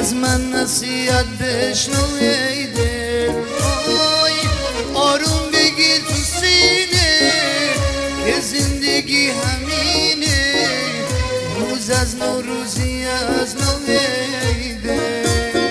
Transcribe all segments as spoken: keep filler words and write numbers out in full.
از من نصیحت بشنو ای دل. آی آروم بگیر تو سینه که زندگی همینه، روز از نو روزی از نو ای دل.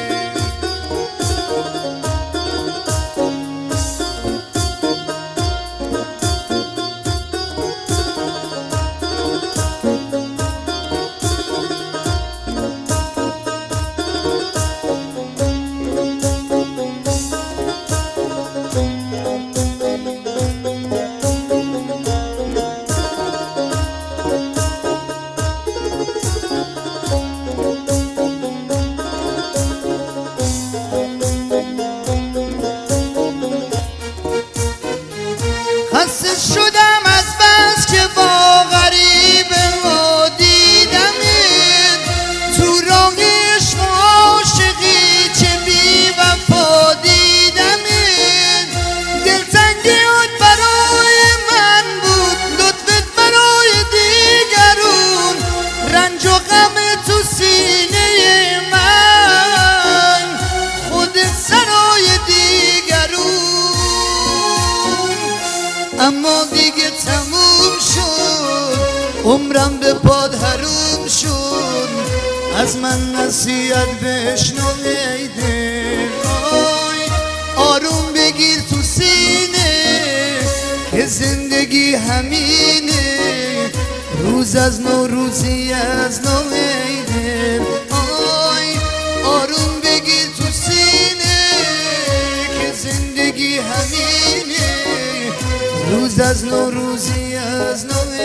خسته شدم از بس که با غریبه ها دیدمت، تو راه عشق و عاشقی چه بی وفا دیدمت. دلتنگیات برای من بود، لطفت برای دیگرون، رنج و غم تو سینه من، خودت سرای دیگرون. اما دیگه تموم شد، عمرم به پاد حروم شد، از من نصیحت بشنو ای دل. آی آروم بگیر تو سینه که زندگی همینه، روز از نو روزی از نو ای دل. آی آروم بگیر تو سینه که زندگی همینه، روز از نو روزی از نو